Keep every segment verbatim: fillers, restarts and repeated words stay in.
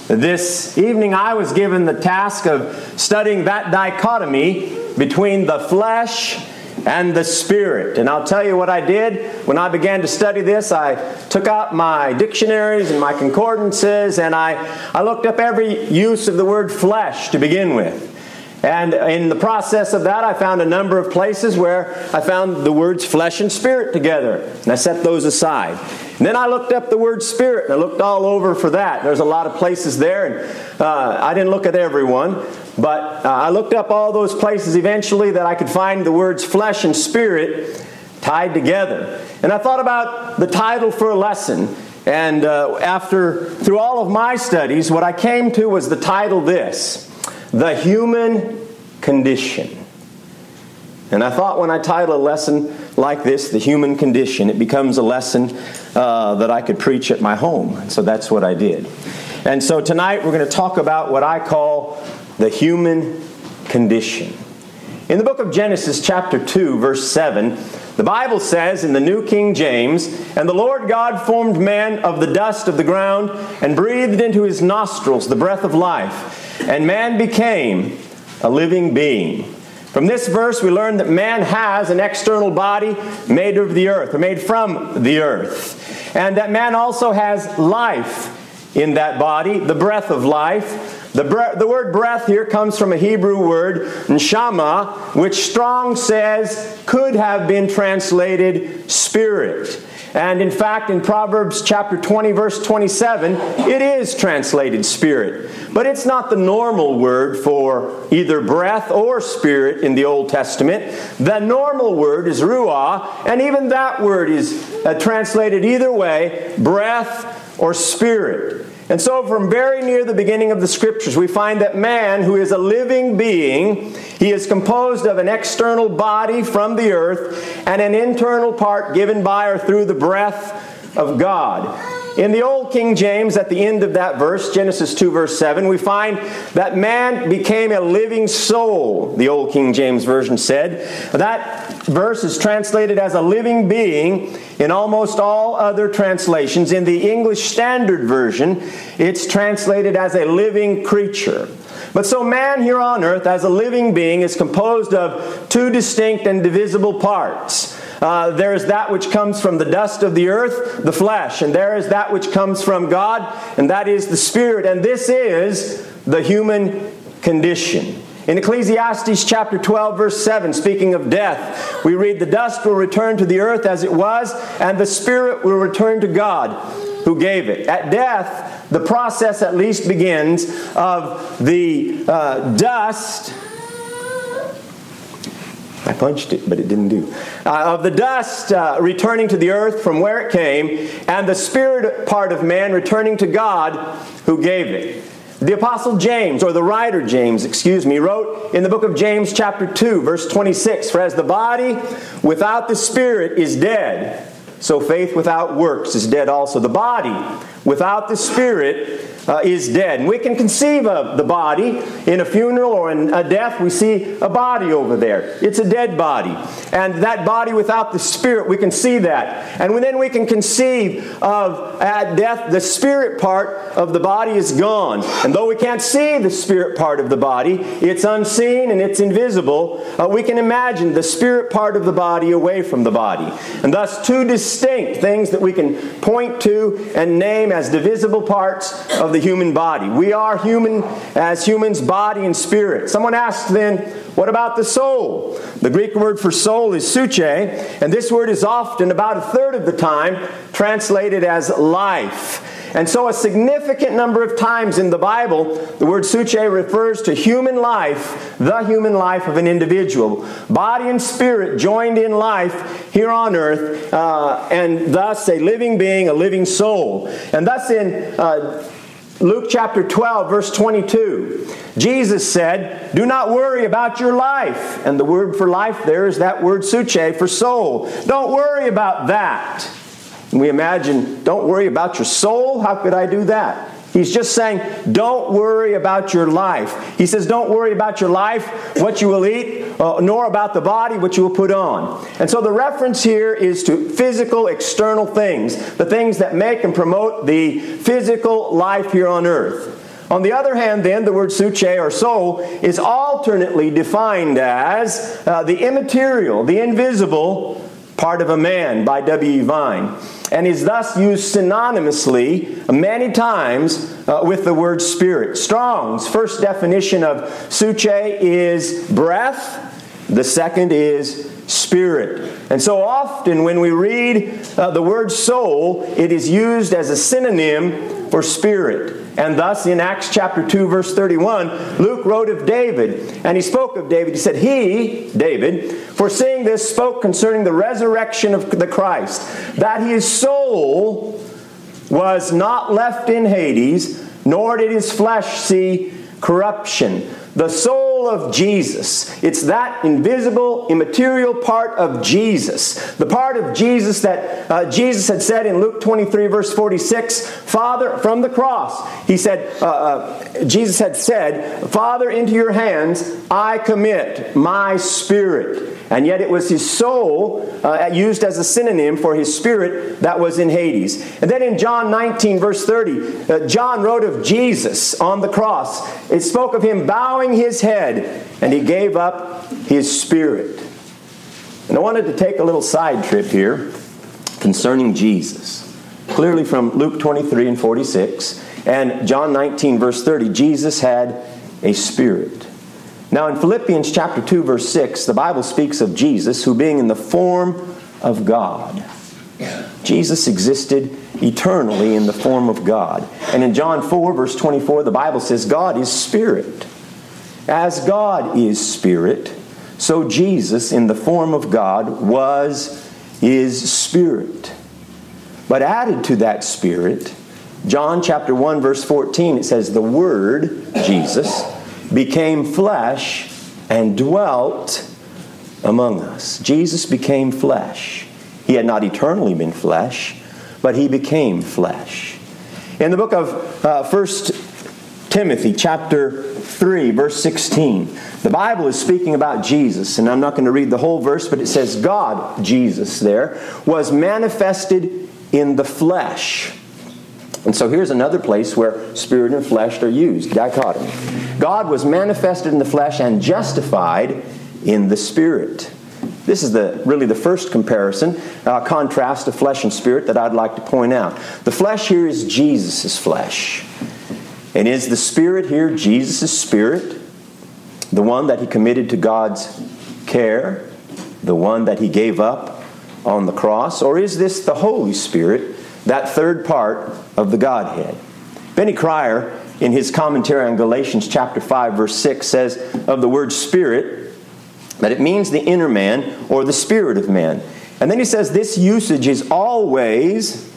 This evening I was given the task of studying that dichotomy between the flesh and the Spirit. And I'll tell you what I did when I began to study this. I took out my dictionaries and my concordances, and I, I looked up every use of the word flesh to begin with. And in the process of that, I found a number of places where I found the words flesh and spirit together. And I set those aside. And then I looked up the word spirit, and I looked all over for that. There's a lot of places there, and uh, I didn't look at every one. But uh, I looked up all those places eventually that I could find the words flesh and spirit tied together. And I thought about the title for a lesson. And uh, after, through all of my studies, what I came to was the title this: The Human Condition. And I thought when I title a lesson like this, The Human Condition, it becomes a lesson uh, that I could preach at my home. And so that's what I did. And so tonight we're going to talk about what I call the human condition. In the book of Genesis chapter two, verse seven, the Bible says in the New King James, "And the Lord God formed man of the dust of the ground and breathed into his nostrils the breath of life. And man became a living being." From this verse we learn that man has an external body made of the earth, or made from the earth. And that man also has life in that body, the breath of life. The, bre- the word breath here comes from a Hebrew word, neshama, which Strong says could have been translated spirit. And in fact, in Proverbs chapter twenty, verse twenty-seven, it is translated spirit. But it's not the normal word for either breath or spirit in the Old Testament. The normal word is ruah, and even that word is uh, translated either way, breath or spirit. And so from very near the beginning of the Scriptures, we find that man, who is a living being, he is composed of an external body from the earth and an internal part given by or through the breath of God. In the Old King James, at the end of that verse, Genesis two, verse seven, we find that man became a living soul, the Old King James Version said. That verse is translated as a living being in almost all other translations. In the English Standard Version, it's translated as a living creature. But so man here on earth, as a living being, is composed of two distinct and divisible parts. Uh, there is that which comes from the dust of the earth, the flesh. And there is that which comes from God, and that is the spirit. And this is the human condition. In Ecclesiastes chapter twelve, verse seven, speaking of death, we read, "The dust will return to the earth as it was, and the spirit will return to God who gave it." At death, the process at least begins of the uh, dust... I punched it, but it didn't do. Uh, of the dust uh, returning to the earth from where it came, and the spirit part of man returning to God who gave it. The Apostle James, or the writer James, excuse me, wrote in the book of James chapter two, verse twenty-six, "For as the body without the spirit is dead, so faith without works is dead also." The body without the spirit Uh, is dead. And we can conceive of the body in a funeral or in a death. We see a body over there. It's a dead body. And that body without the spirit, we can see that. And then we can conceive of at death, the spirit part of the body is gone. And though we can't see the spirit part of the body, it's unseen and it's invisible, uh, we can imagine the spirit part of the body away from the body. And thus two distinct things that we can point to and name as divisible parts of the human body. We are human as humans, body and spirit. Someone asked then, what about the soul? The Greek word for soul is suche, and this word is often, about a third of the time, translated as life. And so a significant number of times in the Bible, the word suche refers to human life, the human life of an individual. Body and spirit joined in life here on earth, uh, and thus a living being, a living soul. And thus in uh, Luke chapter twelve, verse twenty-two, Jesus said, "Do not worry about your life." And the word for life there is that word suche for soul. Don't worry about that. And we imagine, don't worry about your soul? How could I do that? He's just saying, don't worry about your life. He says, don't worry about your life, what you will eat, uh, nor about the body, what you will put on. And so the reference here is to physical, external things, the things that make and promote the physical life here on earth. On the other hand, then, the word suche or soul is alternately defined as uh, the immaterial, the invisible part of a man by W E Vine, and is thus used synonymously many times uh, with the word spirit. Strong's first definition of suche is breath. The second is spirit. And so often when we read uh, the word soul, it is used as a synonym for spirit. And thus in Acts chapter two, verse thirty-one, Luke wrote of David, and he spoke of David. He said, he, David, foreseeing this, spoke concerning the resurrection of the Christ, that his soul was not left in Hades, nor did his flesh see corruption. The soul of Jesus. It's that invisible, immaterial part of Jesus. The part of Jesus that uh, Jesus had said in Luke twenty-three, verse forty-six, Father, from the cross, he said, uh, uh, Jesus had said, Father, into your hands I commit my spirit. And yet it was his soul uh, used as a synonym for his spirit that was in Hades. And then in John nineteen, verse thirty, uh, John wrote of Jesus on the cross. It spoke of him bowing his head, and he gave up his spirit. And I wanted to take a little side trip here concerning Jesus. Clearly from Luke twenty-three and forty-six and John nineteen, verse thirty, Jesus had a spirit. Now in Philippians chapter two, verse six, the Bible speaks of Jesus who being in the form of God. Jesus existed eternally in the form of God. And in John four, verse twenty-four, the Bible says God is spirit. As God is spirit, so Jesus in the form of God was, is spirit. But added to that spirit, John chapter one, verse fourteen, it says, the Word, Jesus, became flesh and dwelt among us. Jesus became flesh. He had not eternally been flesh, but he became flesh. In the book of uh, First Timothy chapter three, verse sixteen, the Bible is speaking about Jesus, and I'm not going to read the whole verse, but it says, God, Jesus there, was manifested in the flesh. And so here's another place where spirit and flesh are used, dichotomy. God was manifested in the flesh and justified in the spirit. This is the really the first comparison, uh, contrast of flesh and spirit that I'd like to point out. The flesh here is Jesus' flesh. And is the spirit here Jesus' spirit? The one that he committed to God's care? The one that he gave up on the cross? Or is this the Holy Spirit, that third part of the Godhead? Benny Cryer, in his commentary on Galatians chapter five, verse six, says of the word spirit that it means the inner man or the spirit of man. And then he says this usage is always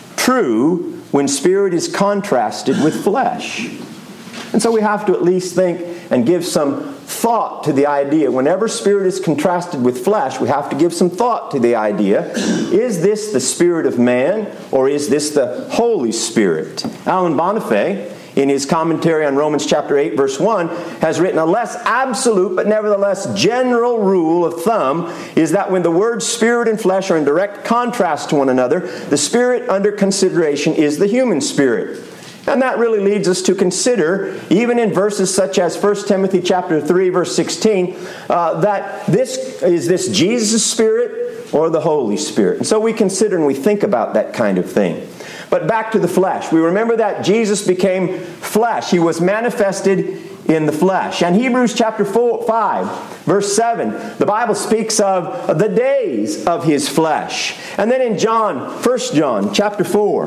true when spirit is contrasted with flesh. And so we have to at least think and give some thought to the idea. Whenever spirit is contrasted with flesh, we have to give some thought to the idea. Is this the spirit of man, or is this the Holy Spirit? Alan Bonifay, in his commentary on Romans chapter eight, verse one, has written a less absolute but nevertheless general rule of thumb is that when the words spirit and flesh are in direct contrast to one another, the spirit under consideration is the human spirit. And that really leads us to consider, even in verses such as First Timothy chapter three, verse sixteen, uh, that this is this Jesus' spirit or the Holy Spirit. And so we consider and we think about that kind of thing. But back to the flesh. We remember that Jesus became flesh. He was manifested in the flesh. And Hebrews chapter four, five, verse seven, the Bible speaks of the days of his flesh. And then in John, First John chapter four,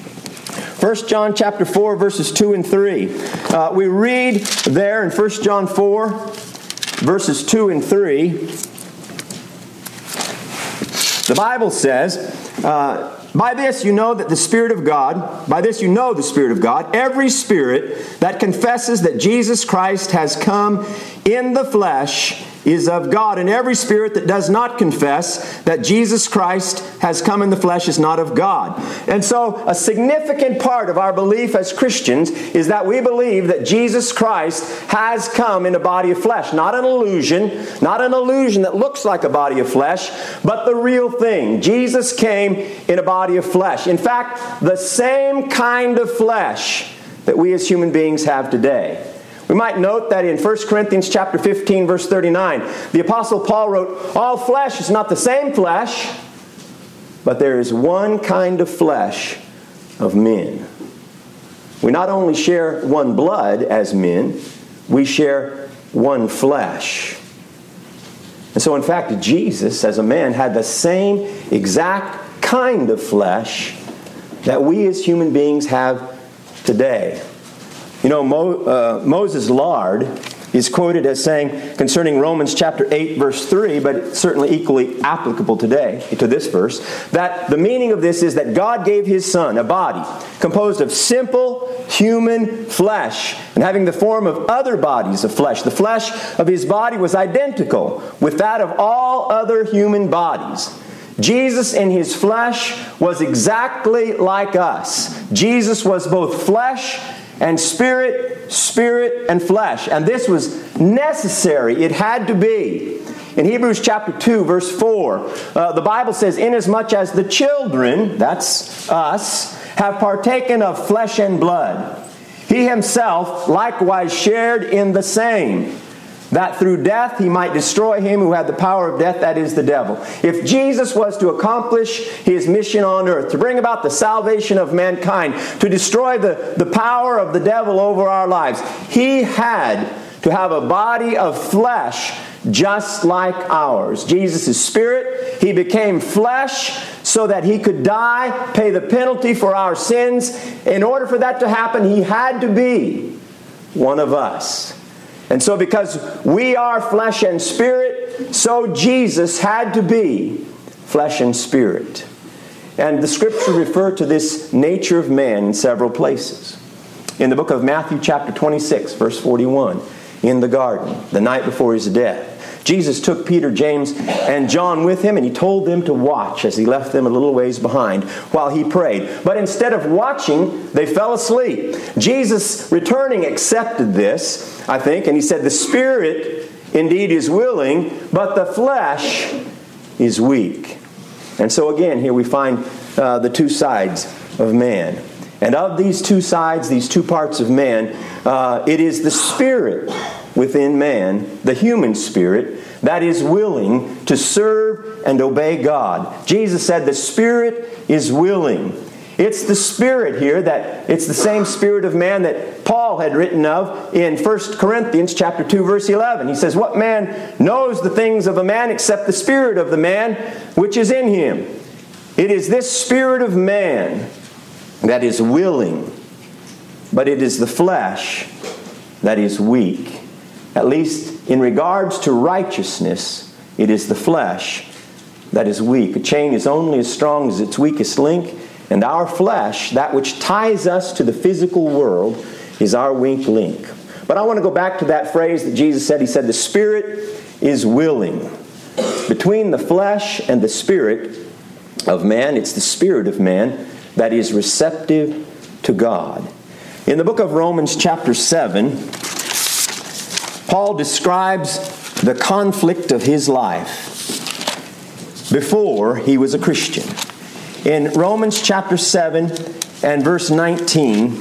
First John chapter four, verses two and three, uh, we read there in First John four, verses two and three, the Bible says, uh, By this you know that the Spirit of God, by this you know the Spirit of God, every spirit that confesses that Jesus Christ has come in the flesh is of God, and every spirit that does not confess that Jesus Christ has come in the flesh is not of God. And so a significant part of our belief as Christians is that we believe that Jesus Christ has come in a body of flesh. Not an illusion, not an illusion that looks like a body of flesh, but the real thing. Jesus came in a body of flesh. In fact, the same kind of flesh that we as human beings have today. We might note that in First Corinthians chapter fifteen, verse thirty-nine, the Apostle Paul wrote, all flesh is not the same flesh, but there is one kind of flesh of men. We not only share one blood as men, we share one flesh. And so in fact, Jesus as a man had the same exact kind of flesh that we as human beings have today. You know, Mo, uh, Moses Lard is quoted as saying concerning Romans chapter eight, verse three, but it's certainly equally applicable today to this verse, that the meaning of this is that God gave His Son a body composed of simple human flesh and having the form of other bodies of flesh. The flesh of His body was identical with that of all other human bodies. Jesus in His flesh was exactly like us. Jesus was both flesh and spirit, spirit and flesh. And this was necessary. It had to be. In Hebrews chapter two, verse four, uh, the Bible says, inasmuch as the children, that's us, have partaken of flesh and blood, He Himself likewise shared in the same, that through death He might destroy him who had the power of death, that is the devil. If Jesus was to accomplish His mission on earth, to bring about the salvation of mankind, to destroy the, the power of the devil over our lives, He had to have a body of flesh just like ours. Jesus is spirit. He became flesh so that He could die, pay the penalty for our sins. In order for that to happen, He had to be one of us. And so because we are flesh and spirit, so Jesus had to be flesh and spirit. And the Scripture refer to this nature of man in several places. In the book of Matthew chapter twenty-six, verse forty-one, in the garden, the night before His death, Jesus took Peter, James, and John with Him, and He told them to watch as He left them a little ways behind while He prayed. But instead of watching, they fell asleep. Jesus, returning, accepted this, I think, and He said, the spirit indeed is willing, but the flesh is weak. And so again, here we find uh, the two sides of man. And of these two sides, these two parts of man, uh, it is the spirit within man, the human spirit, that is willing to serve and obey God. Jesus said the spirit is willing. It's the spirit here that, it's the same spirit of man that Paul had written of in First Corinthians chapter two, verse eleven. He says, what man knows the things of a man except the spirit of the man which is in him? It is this spirit of man that is willing, but it is the flesh that is weak. At least in regards to righteousness, it is the flesh that is weak. A chain is only as strong as its weakest link, and our flesh, that which ties us to the physical world, is our weak link. But I want to go back to that phrase that Jesus said. He said, the spirit is willing. Between the flesh and the spirit of man, it's the spirit of man that is receptive to God. In the book of Romans chapter seven, Paul describes the conflict of his life before he was a Christian. In Romans chapter seven and verse nineteen,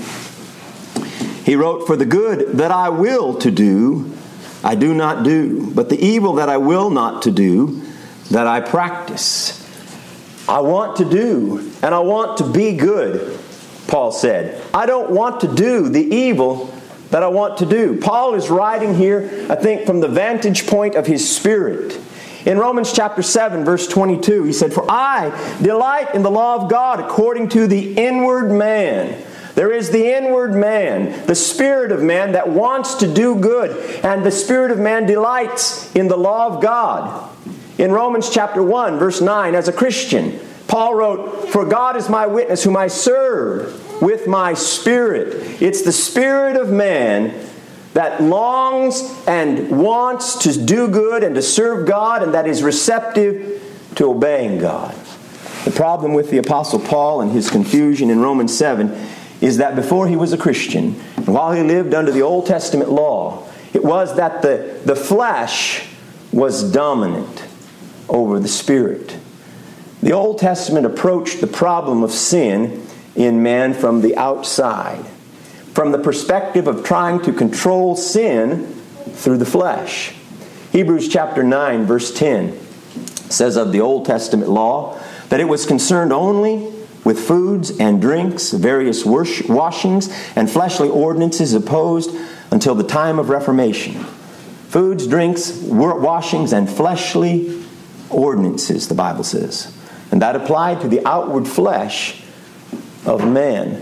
he wrote, for the good that I will to do, I do not do, but the evil that I will not to do, that I practice. I want to do, and I want to be good, Paul said. I don't want to do the evil that I want to do. Paul is writing here, I think, from the vantage point of his spirit. In Romans chapter seven, verse twenty-two, he said, for I delight in the law of God according to the inward man. There is the inward man, the spirit of man that wants to do good, and the spirit of man delights in the law of God. In Romans chapter one, verse nine, as a Christian, Paul wrote, for God is my witness whom I serve with my spirit. It's the spirit of man that longs and wants to do good and to serve God, and that is receptive to obeying God. The problem with the Apostle Paul and his confusion in Romans seven is that before he was a Christian, and while he lived under the Old Testament law, it was that the, the flesh was dominant over the Spirit. The Old Testament approached the problem of sin in man from the outside. from the perspective of trying to control sin through the flesh. Hebrews chapter nine, verse ten says of the Old Testament law that it was concerned only with foods and drinks, various washings, and fleshly ordinances opposed until the time of Reformation. Foods, drinks, washings, and fleshly ordinances, the Bible says. And that applied to the outward flesh of man.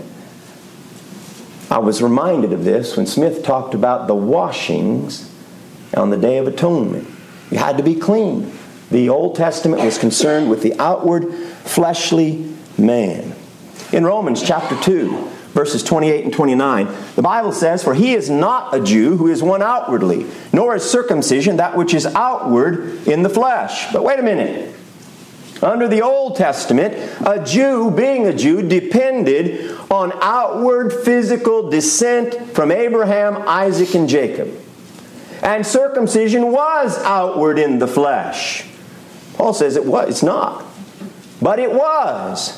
I was reminded of this when Smith talked about the washings on the Day of Atonement. You had to be clean. The Old Testament was concerned with the outward fleshly man. In Romans chapter two, verses twenty-eight and twenty-nine, the Bible says, "For he is not a Jew who is one outwardly, nor is circumcision that which is outward in the flesh." But wait a minute. Under the Old Testament, a Jew, being a Jew, depended on outward physical descent from Abraham, Isaac, and Jacob. And circumcision was outward in the flesh. Paul says it was. It's not. But it was.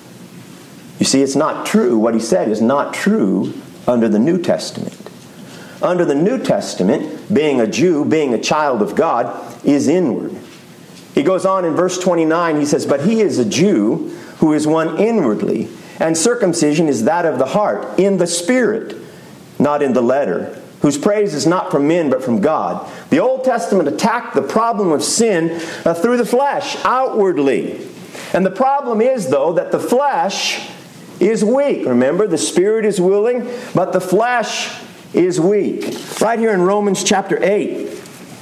You see, it's not true. What he said is not true under the New Testament. Under the New Testament, being a Jew, being a child of God, is inward. He goes on in verse twenty-nine, he says, "But he is a Jew who is one inwardly, and circumcision is that of the heart, in the spirit, not in the letter, whose praise is not from men but from God." The Old Testament attacked the problem of sin uh, through the flesh, outwardly. And the problem is, though, that the flesh is weak. Remember, the spirit is willing, but the flesh is weak. Right here in Romans chapter eight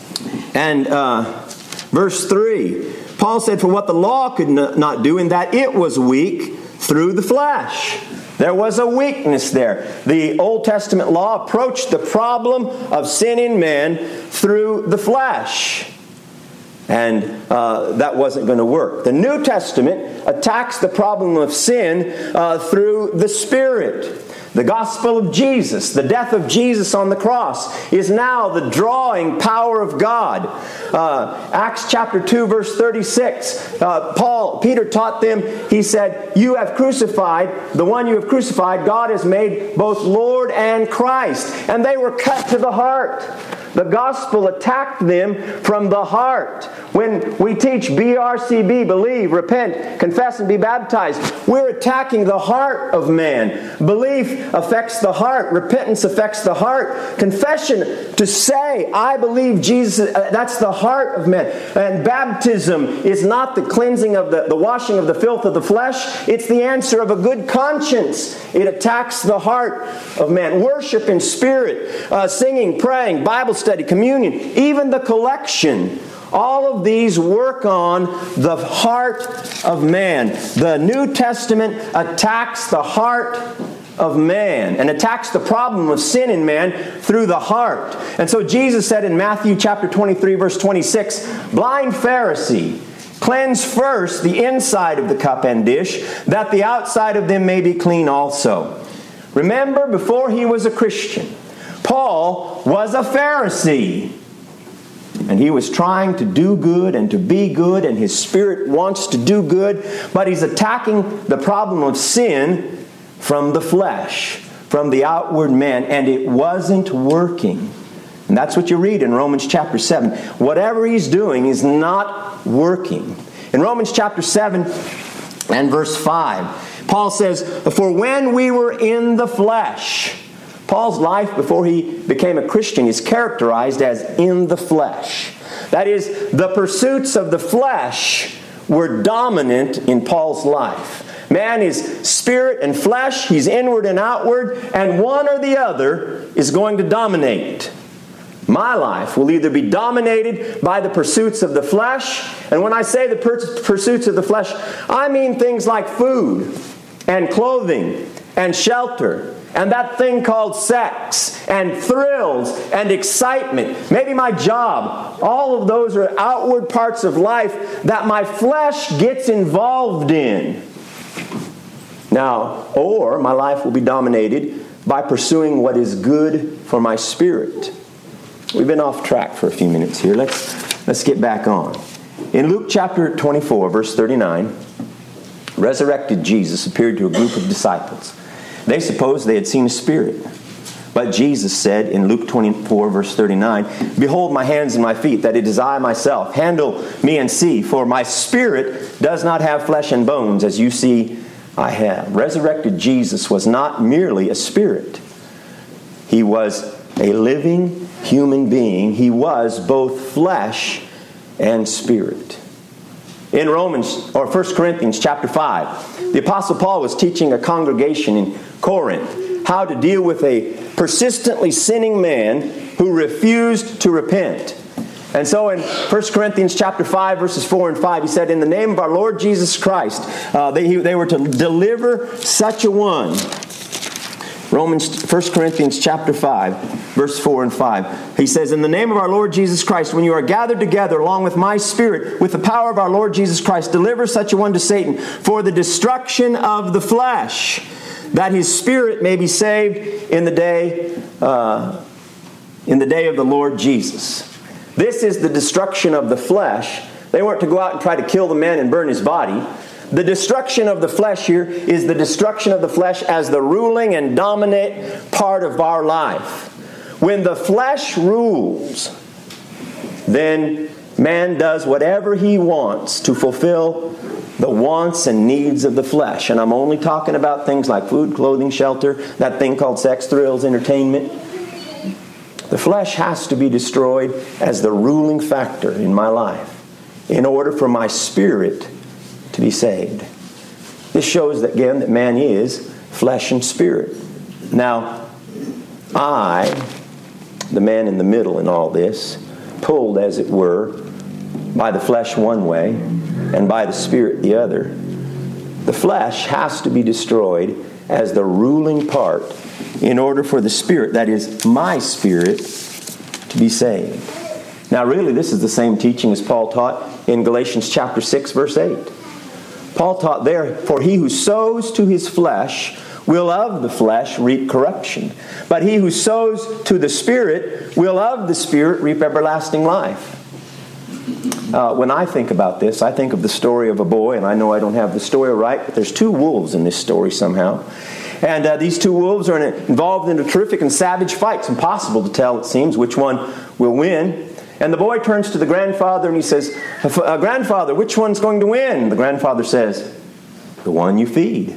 and uh, verse three, Paul said, "For what the law could not do, in that it was weak through the flesh." There was a weakness there. The Old Testament law approached the problem of sin in man through the flesh. And uh, that wasn't going to work. The New Testament attacks the problem of sin uh, through the Spirit. The gospel of Jesus, the death of Jesus on the cross, is now the drawing power of God. Uh, Acts chapter two, verse thirty-six, uh, Paul, Peter taught them, he said, "You have crucified, the one you have crucified, God has made both Lord and Christ." And they were cut to the heart. The gospel attacked them from the heart. When we teach B R C B, believe, repent, confess, and be baptized, we're attacking the heart of man. Belief affects the heart. Repentance affects the heart. Confession, to say, "I believe Jesus," that's the heart of man. And baptism is not the cleansing of the, the washing of the filth of the flesh. It's the answer of a good conscience. It attacks the heart of man. Worship in spirit, uh, singing, praying, Bible study, communion, even the collection. All of these work on the heart of man. The New Testament attacks the heart of man and attacks the problem of sin in man through the heart. And so Jesus said in Matthew chapter twenty-three, verse twenty-six, "Blind Pharisee, cleanse first the inside of the cup and dish, that the outside of them may be clean also." Remember, before he was a Christian, Paul was a Pharisee. And he was trying to do good and to be good, and his spirit wants to do good, but he's attacking the problem of sin from the flesh, from the outward man, and it wasn't working. And that's what you read in Romans chapter seven. Whatever he's doing is not working. In Romans chapter seven and verse five, Paul says, "For when we were in the flesh," Paul's life before he became a Christian is characterized as in the flesh. That is, the pursuits of the flesh were dominant in Paul's life. Man is spirit and flesh, he's inward and outward, and one or the other is going to dominate. My life will either be dominated by the pursuits of the flesh, and when I say the pursuits of the flesh, I mean things like food and clothing and shelter, and that thing called sex, and thrills, and excitement. Maybe my job. All of those are outward parts of life that my flesh gets involved in. Now, or my life will be dominated by pursuing what is good for my spirit. We've been off track for a few minutes here. Let's, let's get back on. In Luke chapter twenty-four, verse thirty-nine, resurrected Jesus appeared to a group of disciples. They supposed they had seen a spirit. But Jesus said in Luke twenty-four, verse thirty-nine, "Behold my hands and my feet, that it is I myself. Handle me and see, for my spirit does not have flesh and bones, as you see I have." Resurrected Jesus was not merely a spirit. He was a living human being. He was both flesh and spirit. In Romans, or First Corinthians chapter five, the Apostle Paul was teaching a congregation in Corinth how to deal with a persistently sinning man who refused to repent. And so in First Corinthians chapter five, verses four and five, he said, "In the name of our Lord Jesus Christ," uh, they, they were to deliver such a one. Romans, First Corinthians chapter five, verse four and five. He says, "In the name of our Lord Jesus Christ, when you are gathered together along with my spirit, with the power of our Lord Jesus Christ, deliver such a one to Satan for the destruction of the flesh, that his spirit may be saved in the day, uh, in the day of the Lord Jesus." This is the destruction of the flesh. They weren't to go out and try to kill the man and burn his body. The destruction of the flesh here is the destruction of the flesh as the ruling and dominant part of our life. When the flesh rules, then man does whatever he wants to fulfill the wants and needs of the flesh. And I'm only talking about things like food, clothing, shelter, that thing called sex, thrills, entertainment. The flesh has to be destroyed as the ruling factor in my life in order for my spirit to be saved. This shows that, again, that man is flesh and spirit. Now, I, the man in the middle in all this, pulled, as it were, by the flesh one way and by the spirit the other. The flesh has to be destroyed as the ruling part in order for the spirit, that is, my spirit, to be saved. Now, really, this is the same teaching as Paul taught in Galatians chapter six, verse eight. Paul taught there, "For he who sows to his flesh will of the flesh reap corruption. But he who sows to the Spirit will of the Spirit reap everlasting life." Uh, when I think about this, I think of the story of a boy, and I know I don't have the story right, but there's two wolves in this story somehow. And uh, these two wolves are in a, involved in a terrific and savage fight. It's impossible to tell, it seems, which one will win. And the boy turns to the grandfather and he says, uh, "Grandfather, which one's going to win?" The grandfather says, "The one you feed.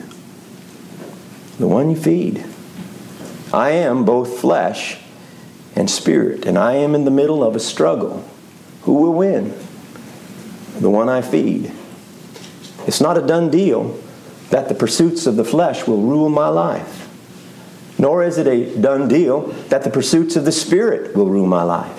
The one you feed. I am both flesh and spirit, and I am in the middle of a struggle. Who will win? The one I feed. It's not a done deal that the pursuits of the flesh will rule my life. Nor is it a done deal that the pursuits of the Spirit will rule my life.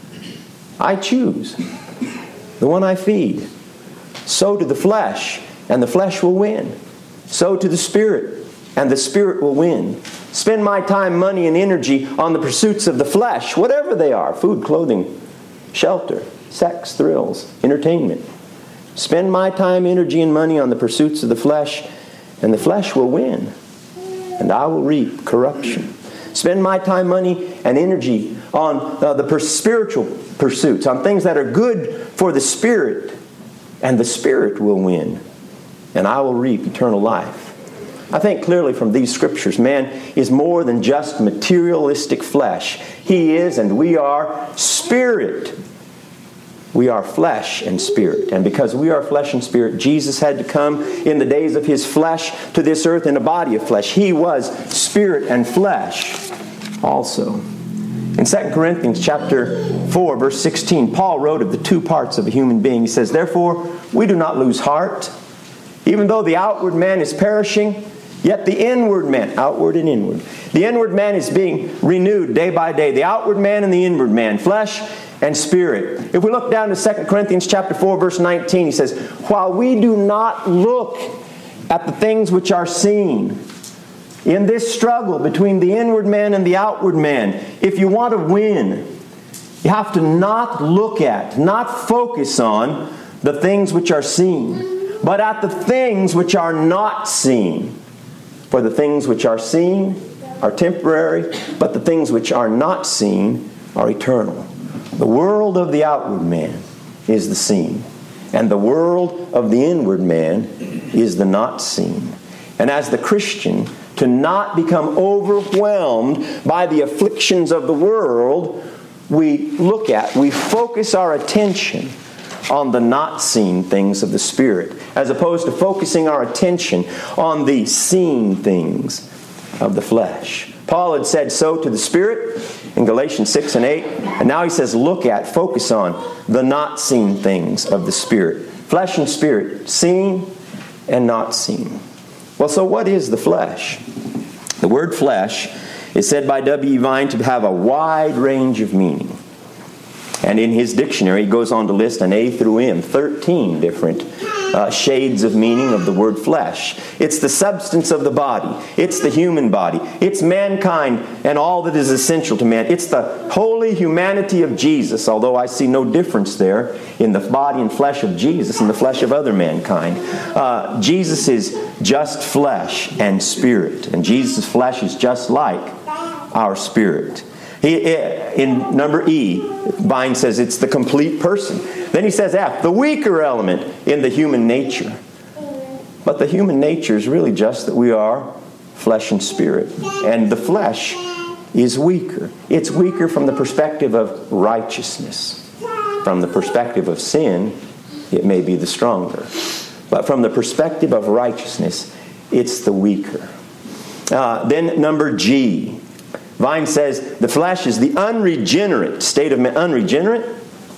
I choose the one I feed. Sow to the flesh, and the flesh will win. Sow to the Spirit, and the Spirit will win. Spend my time, money, and energy on the pursuits of the flesh, whatever they are: food, clothing, shelter, sex, thrills, entertainment. Spend my time, energy, and money on the pursuits of the flesh, and the flesh will win, and I will reap corruption. Spend my time, money, and energy on uh, the per- spiritual pursuits, on things that are good for the Spirit, and the Spirit will win, and I will reap eternal life. I think clearly from these scriptures, man is more than just materialistic flesh. He is, and we are, spirit. We are flesh and spirit. And because we are flesh and spirit, Jesus had to come in the days of His flesh to this earth in a body of flesh. He was spirit and flesh also. In Second Corinthians chapter four, verse sixteen, Paul wrote of the two parts of a human being. He says, "Therefore, we do not lose heart. Even though the outward man is perishing, yet the inward man," outward and inward, "the inward man is being renewed day by day." The outward man and the inward man, flesh and spirit. If we look down to Second Corinthians chapter four, verse nineteen, he says, "While we do not look at the things which are seen," in this struggle between the inward man and the outward man, if you want to win, you have to not look at, not focus on the things which are seen, but at the things which are not seen. For the things which are seen are temporary, but the things which are not seen are eternal. The world of the outward man is the seen, and the world of the inward man is the not seen. and as the Christian, to not become overwhelmed by the afflictions of the world, we look at, we focus our attention on the not seen things of the Spirit, as opposed to focusing our attention on the seen things of the flesh. Paul had said so to the Spirit in Galatians six and eight, and now he says, look at, focus on the not seen things of the Spirit. Flesh and spirit, seen and not seen. Well, so what is the flesh? The word flesh is said by W E Vine to have a wide range of meaning. And in his dictionary, he goes on to list an A through M, thirteen different uh, shades of meaning of the word flesh. It's the substance of the body. It's the human body. It's mankind and all that is essential to man. It's the holy humanity of Jesus, although I see no difference there in the body and flesh of Jesus and the flesh of other mankind. Uh, Jesus is just flesh and spirit. And Jesus' flesh is just like our spirit. He, in number E, Vine says it's the complete person. Then he says F, the weaker element in the human nature. But the human nature is really just that we are flesh and spirit. And the flesh is weaker. It's weaker from the perspective of righteousness. From the perspective of sin, it may be the stronger. But from the perspective of righteousness, it's the weaker. Uh, then number G. Vine says the flesh is the unregenerate state of man. Unregenerate?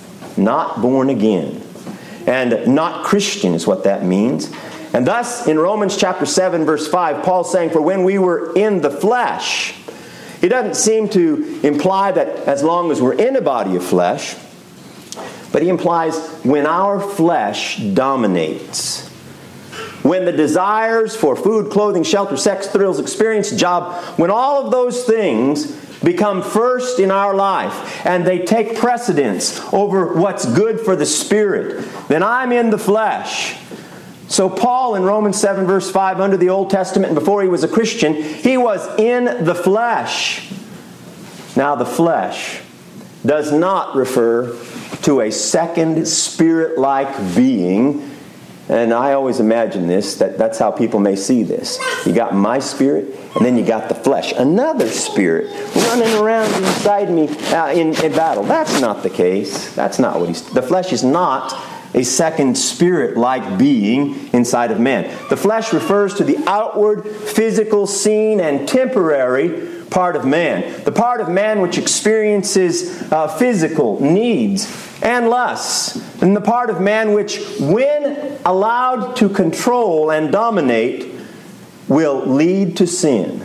Not born again. And not Christian is what that means. And thus, in Romans chapter seven, verse five, Paul's saying, for when we were in the flesh, he doesn't seem to imply that as long as we're in a body of flesh, but he implies when our flesh dominates. When the desires for food, clothing, shelter, sex, thrills, experience, job, when all of those things become first in our life and they take precedence over what's good for the spirit, then I'm in the flesh. So Paul in Romans seven verse five, under the Old Testament and before he was a Christian, he was in the flesh. Now the flesh does not refer to a second spirit-like being. And I always imagine this, that that's how people may see this. You got my spirit, and then you got the flesh. Another spirit running around inside me uh, in, in battle. That's not the case. That's not what he's... The flesh is not a second spirit-like being inside of man. The flesh refers to the outward, physical, seen, and temporary part of man. The part of man which experiences uh, physical needs and lusts. And the part of man which, when allowed to control and dominate, will lead to sin.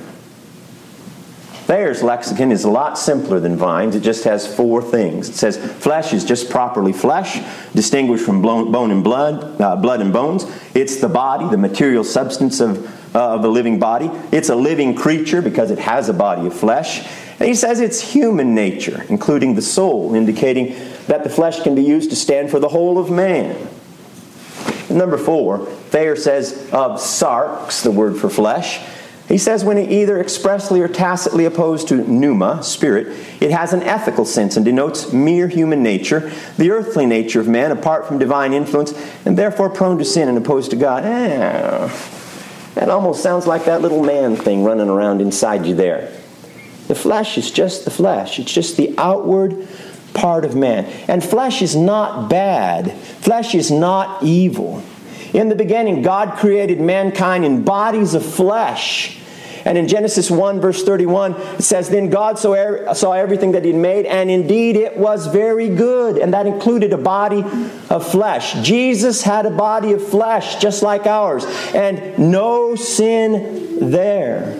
Thayer's lexicon is a lot simpler than Vine's. It just has four things. It says flesh is just properly flesh, distinguished from bone and blood, uh, blood and bones. It's the body, the material substance of, uh, of the living body. It's a living creature because it has a body of flesh. And he says it's human nature, including the soul, indicating that the flesh can be used to stand for the whole of man. Number four, Thayer says of sarx, the word for flesh, he says when he either expressly or tacitly opposed to pneuma, spirit, it has an ethical sense and denotes mere human nature, the earthly nature of man apart from divine influence, and therefore prone to sin and opposed to God. Eh, that almost sounds like that little man thing running around inside you there. The flesh is just the flesh. It's just the outward part of man. And flesh is not bad. Flesh is not evil. In the beginning, God created mankind in bodies of flesh. And in Genesis one, verse thirty-one, it says, then God saw, saw everything that He had made, and indeed it was very good. And that included a body of flesh. Jesus had a body of flesh just like ours, and no sin there.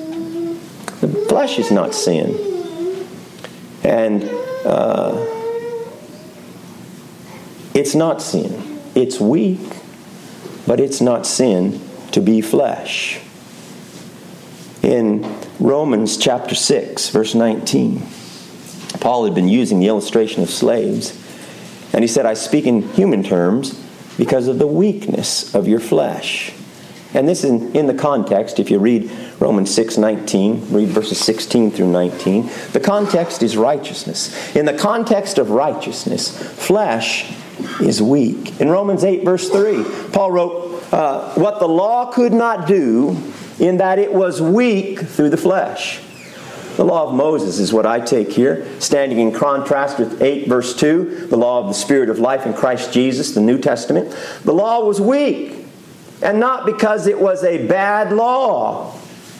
The flesh is not sin. And uh, it's not sin. It's weak, but it's not sin to be flesh. In Romans chapter six, verse nineteen, Paul had been using the illustration of slaves. And he said, I speak in human terms because of the weakness of your flesh. And this is in the context, if you read Romans six nineteen, read verses sixteen through nineteen, the context is righteousness. In the context of righteousness, flesh is weak. In Romans eight, verse three, Paul wrote, uh, what the law could not do, in that it was weak through the flesh. The law of Moses is what I take here, standing in contrast with eight, verse two, the law of the Spirit of life in Christ Jesus, the New Testament. The law was weak, and not because it was a bad law.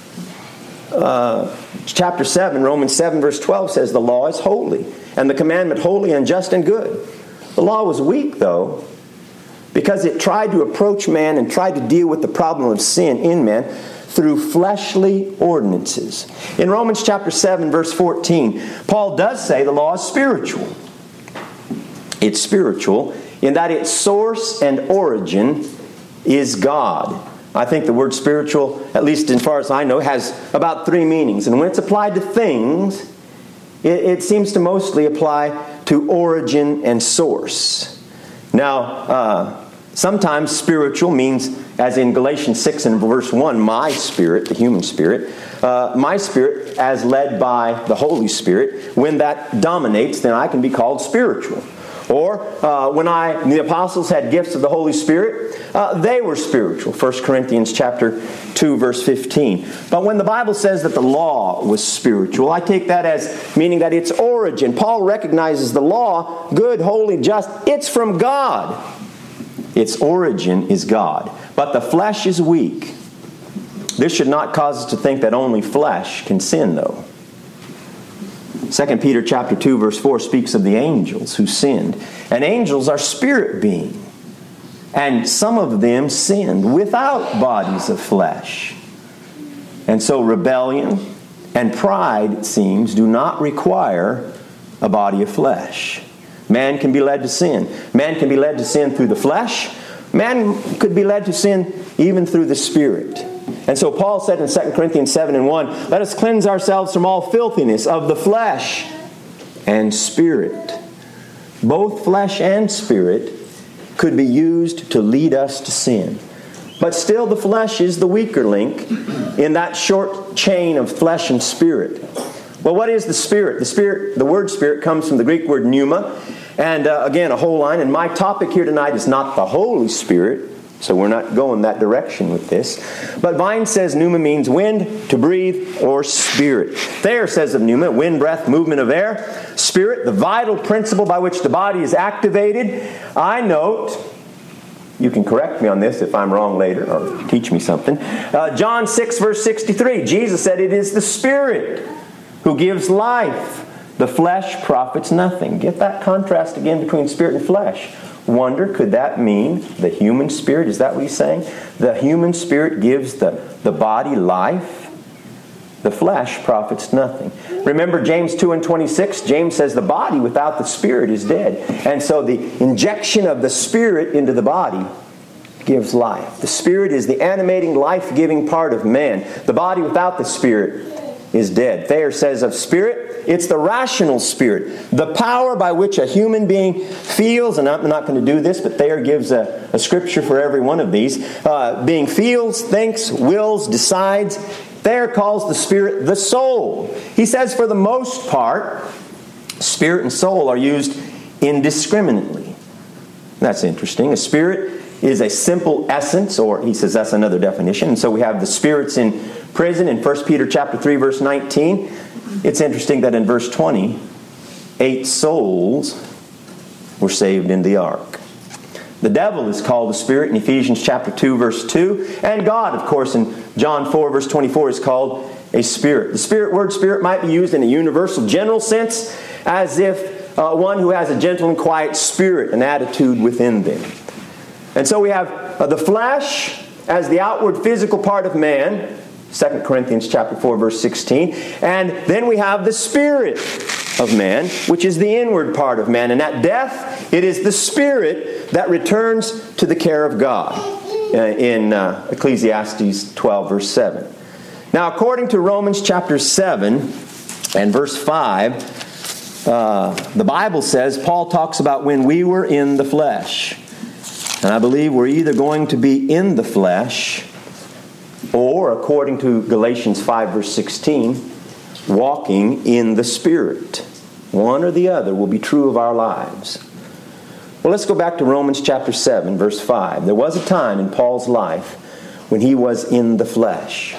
Uh, chapter seven, Romans seven, verse twelve says the law is holy, and the commandment holy and just and good. The law was weak, though, because it tried to approach man and tried to deal with the problem of sin in man through fleshly ordinances. In Romans chapter seven, verse fourteen, Paul does say the law is spiritual. It's spiritual in that its source and origin is God. I think the word spiritual, at least as far as I know, has about three meanings. And when it's applied to things, it, it seems to mostly apply to origin and source. Now, uh, sometimes spiritual means, as in Galatians six and verse one, my spirit, the human spirit, uh, my spirit as led by the Holy Spirit. When that dominates, then I can be called spiritual. Or uh, when I, the apostles had gifts of the Holy Spirit, uh, they were spiritual. First Corinthians chapter two, verse fifteen. But when the Bible says that the law was spiritual, I take that as meaning that its origin. Paul recognizes the law, good, holy, just. It's from God. Its origin is God. But the flesh is weak. This should not cause us to think that only flesh can sin, though. Second Peter chapter two, verse four speaks of the angels who sinned. And angels are spirit beings. And some of them sinned without bodies of flesh. And so rebellion and pride, it seems, do not require a body of flesh. Man can be led to sin. Man can be led to sin through the flesh. Man could be led to sin even through the Spirit. And so Paul said in Second Corinthians seven and one, let us cleanse ourselves from all filthiness of the flesh and spirit. Both flesh and spirit could be used to lead us to sin. But still the flesh is the weaker link in that short chain of flesh and spirit. Well, what is the spirit? The spirit, the word spirit comes from the Greek word pneuma. And uh, again, a whole line. And my topic here tonight is not the Holy Spirit. So we're not going that direction with this. But Vine says pneuma means wind, to breathe, or spirit. Thayer says of pneuma, wind, breath, movement of air. Spirit, the vital principle by which the body is activated. I note, you can correct me on this if I'm wrong later, or teach me something. Uh, John six, verse sixty-three, Jesus said it is the Spirit who gives life. The flesh profits nothing. Get that contrast again between spirit and flesh. Wonder, could that mean the human spirit? Is that what he's saying? The human spirit gives the, the body life. The flesh profits nothing. Remember James two and twenty-six? James says the body without the spirit is dead. And so the injection of the spirit into the body gives life. The spirit is the animating, life-giving part of man. The body without the spirit is dead. Thayer says of spirit, it's the rational spirit, the power by which a human being feels, and I'm not going to do this, but Thayer gives a, a scripture for every one of these, uh, being feels, thinks, wills, decides. Thayer calls the spirit the soul. He says for the most part, spirit and soul are used indiscriminately. That's interesting. A spirit is a simple essence, or he says that's another definition. And so we have the spirits in prison in First Peter chapter three, verse nineteen. It's interesting that in verse twenty, eight souls were saved in the ark. The devil is called the spirit in Ephesians chapter two, verse two. And God, of course, in John four, verse twenty-four, is called a spirit. The spirit word spirit might be used in a universal, general sense, as if uh, one who has a gentle and quiet spirit, an attitude within them. And so we have uh, the flesh as the outward physical part of man, Second Corinthians chapter four, verse sixteen. And then we have the spirit of man, which is the inward part of man. And at death, it is the spirit that returns to the care of God. Uh, in uh, Ecclesiastes twelve, verse seven. Now, according to Romans chapter seven and verse five, uh, the Bible says, Paul talks about when we were in the flesh. And I believe we're either going to be in the flesh, or, according to Galatians five, verse sixteen, walking in the Spirit. One or the other will be true of our lives. Well, let's go back to Romans chapter seven, verse five. There was a time in Paul's life when he was in the flesh.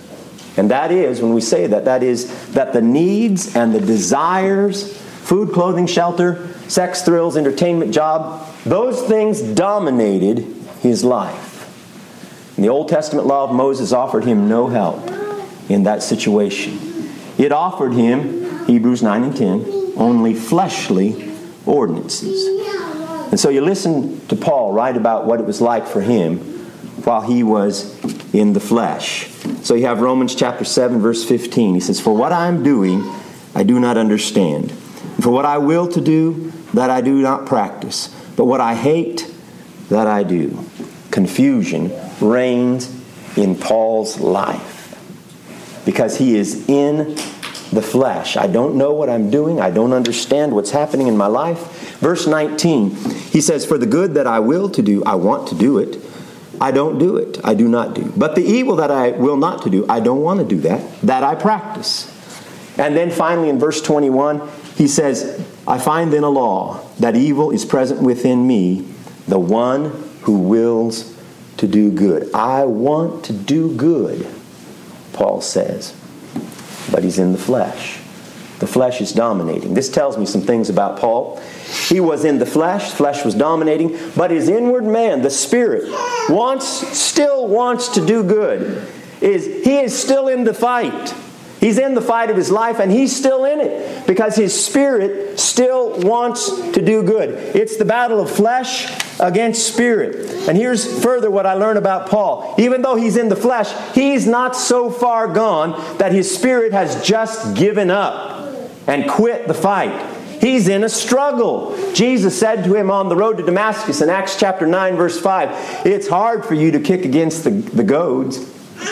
And that is, when we say that, that is that the needs and the desires, food, clothing, shelter, sex, thrills, entertainment, job, those things dominated his life. And the Old Testament law of Moses offered him no help in that situation. It offered him, Hebrews nine and ten, only fleshly ordinances. And so you listen to Paul write about what it was like for him while he was in the flesh. So you have Romans chapter seven, verse fifteen. He says, "For what I am doing, I do not understand. And for what I will to do, that I do not practice. But what I hate, that I do." Confusion reigns in Paul's life because he is in the flesh. I don't know what I'm doing. I don't understand what's happening in my life. Verse nineteen, he says, "For the good that I will to do, I want to do it. I don't do it. I do not do. But the evil that I will not to do, I don't want to do that. That I practice." And then finally in verse twenty-one, he says, "I find then a law, that evil is present within me, the one who wills to do good." I want to do good, Paul says. But he's in the flesh. The flesh is dominating. This tells me some things about Paul. He was in the flesh. Flesh was dominating. But his inward man, the spirit, wants, still wants to do good. Is He is still in the fight. He's in the fight of his life, and he's still in it because his spirit still wants to do good. It's the battle of flesh against spirit. And here's further what I learned about Paul. Even though he's in the flesh, he's not so far gone that his spirit has just given up and quit the fight. He's in a struggle. Jesus said to him on the road to Damascus in Acts chapter nine, verse five, "It's hard for you to kick against the, the goads."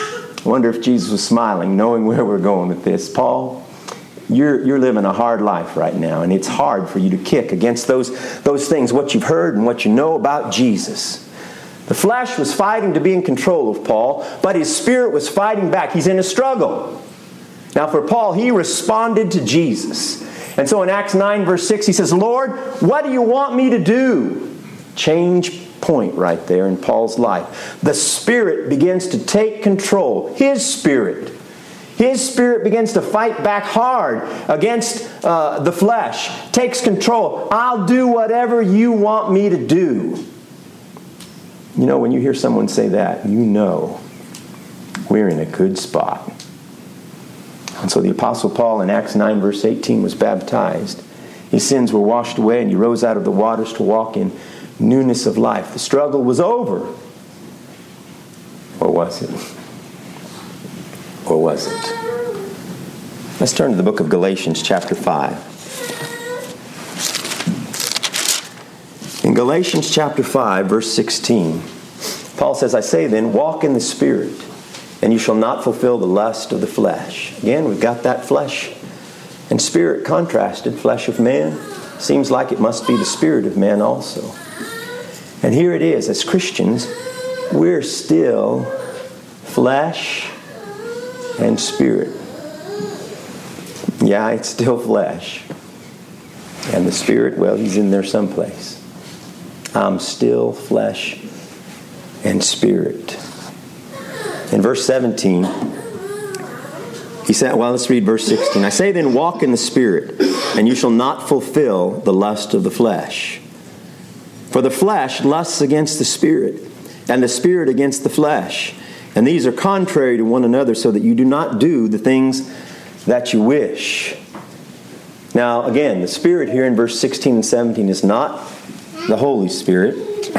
I wonder if Jesus was smiling, knowing where we're going with this. Paul, you're, you're living a hard life right now, and it's hard for you to kick against those, those things, what you've heard and what you know about Jesus. The flesh was fighting to be in control of Paul, but his spirit was fighting back. He's in a struggle. Now for Paul, he responded to Jesus. And so in Acts nine, verse six, he says, "Lord, what do you want me to do?" Change point right there in Paul's life. The Spirit begins to take control. His Spirit. His Spirit begins to fight back hard against uh, the flesh. Takes control. "I'll do whatever you want me to do." You know, when you hear someone say that, you know we're in a good spot. And so the Apostle Paul in Acts nine, verse eighteen was baptized. His sins were washed away, and he rose out of the waters to walk in newness of life. The struggle was over. Or was it? Or was it? Let's turn to the book of Galatians chapter five. In Galatians chapter five, verse sixteen, Paul says, "I say then, walk in the Spirit, and you shall not fulfill the lust of the flesh." Again, we've got that flesh and spirit contrasted. Flesh of man seems like it must be the spirit of man also. And here it is, as Christians, we're still flesh and spirit. Yeah, it's still flesh. And the Spirit, well, He's in there someplace. I'm still flesh and spirit. In verse seventeen, he said, well, let's read verse sixteen. "I say then, walk in the Spirit, and you shall not fulfill the lust of the flesh. For the flesh lusts against the Spirit, and the Spirit against the flesh. And these are contrary to one another, so that you do not do the things that you wish." Now, again, the Spirit here in verse sixteen and seventeen is not the Holy Spirit.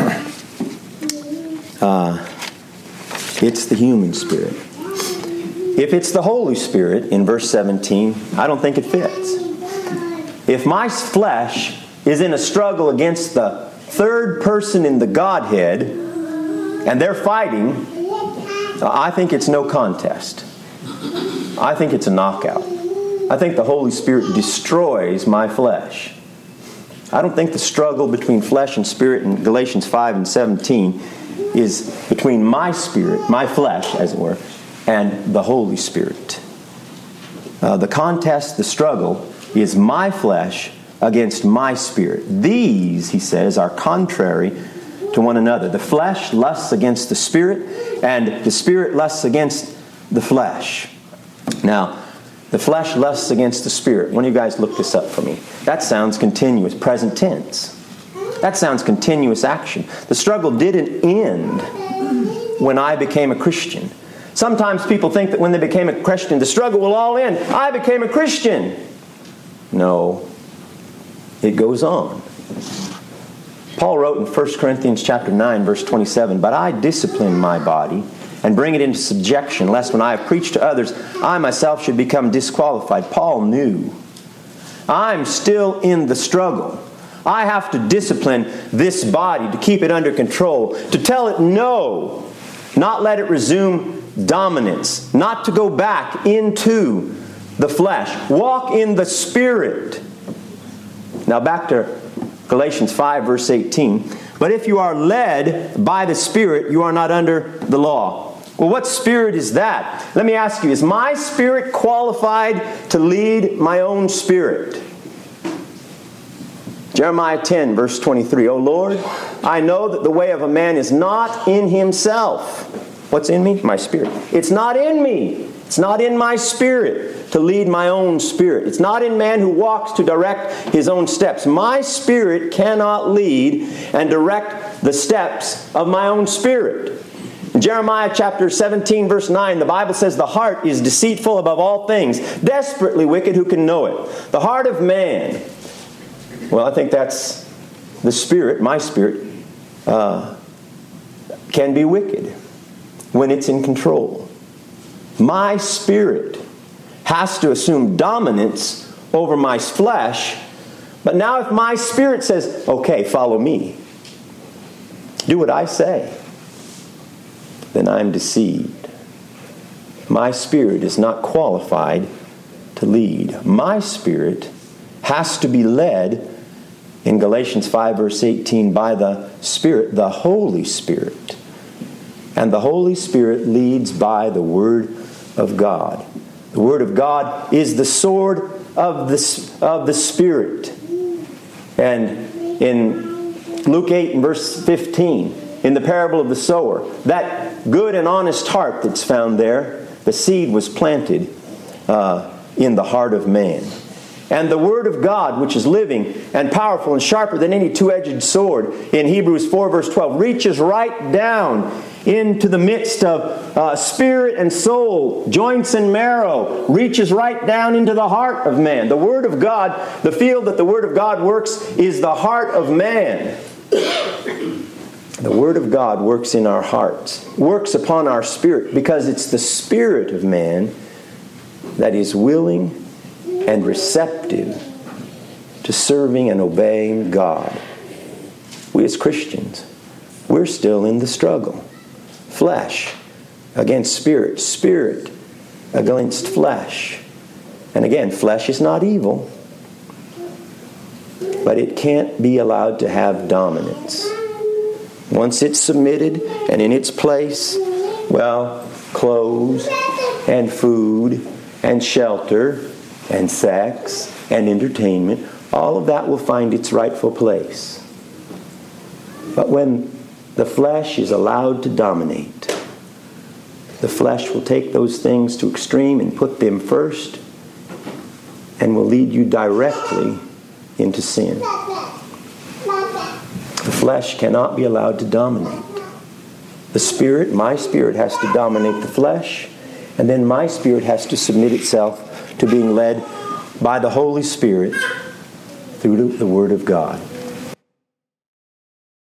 Uh, it's the human spirit. If it's the Holy Spirit in verse seventeen, I don't think it fits. If my flesh is in a struggle against the third person in the Godhead, and they're fighting, I think it's no contest. I think it's a knockout. I think the Holy Spirit destroys my flesh. I don't think the struggle between flesh and spirit in Galatians five and seventeen is between my spirit, my flesh, as it were, and the Holy Spirit. Uh, the contest, the struggle, is my flesh against my spirit. These, he says, are contrary to one another. The flesh lusts against the spirit, and the spirit lusts against the flesh. Now, the flesh lusts against the spirit. One of you guys look this up for me. That sounds continuous, present tense. That sounds continuous action. The struggle didn't end when I became a Christian. Sometimes people think that when they became a Christian, the struggle will all end. I became a Christian. No, it goes on. Paul wrote in First Corinthians chapter nine, verse twenty-seven, "But I discipline my body and bring it into subjection, lest when I have preached to others, I myself should become disqualified." Paul knew. I'm still in the struggle. I have to discipline this body to keep it under control, to tell it no, not let it resume dominance, not to go back into the flesh. Walk in the Spirit. Now back to Galatians five, verse eighteen. "But if you are led by the Spirit, you are not under the law." Well, what spirit is that? Let me ask you, is my spirit qualified to lead my own spirit? Jeremiah ten, verse twenty-three. "O Lord, I know that the way of a man is not in himself." What's in me? My spirit. It's not in me. It's not in my spirit to lead my own spirit. It's not in man who walks to direct his own steps. My spirit cannot lead and direct the steps of my own spirit. In Jeremiah chapter seventeen, verse nine, the Bible says, "The heart is deceitful above all things, desperately wicked, who can know it?" The heart of man, well, I think that's the spirit, my spirit, uh, can be wicked when it's in control. My spirit has to assume dominance over my flesh. But now if my spirit says, "Okay, follow me, do what I say," then I'm deceived. My spirit is not qualified to lead. My spirit has to be led, in Galatians five, verse eighteen, by the Spirit, the Holy Spirit. And the Holy Spirit leads by the Word of God. The Word of God is the sword of the, of the Spirit. And in Luke eight and verse fifteen, in the parable of the sower, that good and honest heart that's found there, the seed was planted uh, in the heart of man. And the Word of God, which is living and powerful and sharper than any two-edged sword, in Hebrews four, verse twelve, reaches right down into the midst of uh, spirit and soul, joints and marrow, reaches right down into the heart of man. The Word of God, the field that the Word of God works, is the heart of man. The Word of God works in our hearts, works upon our spirit, because it's the spirit of man that is willing and receptive to serving and obeying God. We as Christians, we're still in the struggle. Flesh against spirit, spirit against flesh. And again, flesh is not evil, but it can't be allowed to have dominance. Once it's submitted and in its place, well, clothes and food and shelter and sex and entertainment, all of that will find its rightful place. But when the flesh is allowed to dominate, the flesh will take those things to extreme and put them first, and will lead you directly into sin. The flesh cannot be allowed to dominate. The Spirit, my spirit, has to dominate the flesh, and then my spirit has to submit itself to being led by the Holy Spirit through the Word of God.